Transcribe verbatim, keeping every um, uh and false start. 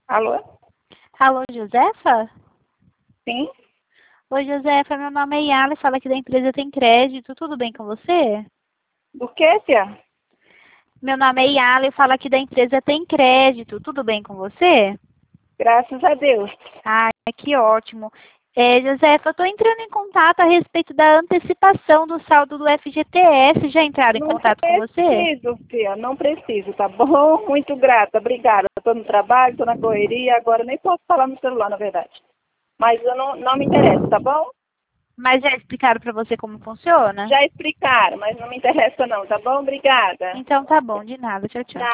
Alô? Alô, Josefa? Sim? Oi, Josefa, meu nome é Yala, fala aqui da empresa Tem Crédito, tudo bem com você? Do que, tia? Meu nome é Yala, eu falo aqui da empresa Tem Crédito, tudo bem com você? Graças a Deus. Ai, que ótimo. É, Josefa, eu estou entrando em contato a respeito da antecipação do saldo do F G T S, já entraram em Não contato com você? preciso, tia, não preciso, tá bom? Muito grata, obrigada. Estou no trabalho, estou na correria, agora nem posso falar no celular, na verdade. Mas eu não, não me interessa, tá bom? Mas já explicaram para você como funciona? Já explicaram, mas não me interessa não, tá bom? Obrigada. Então tá bom, de nada, tchau, tchau. Tchau.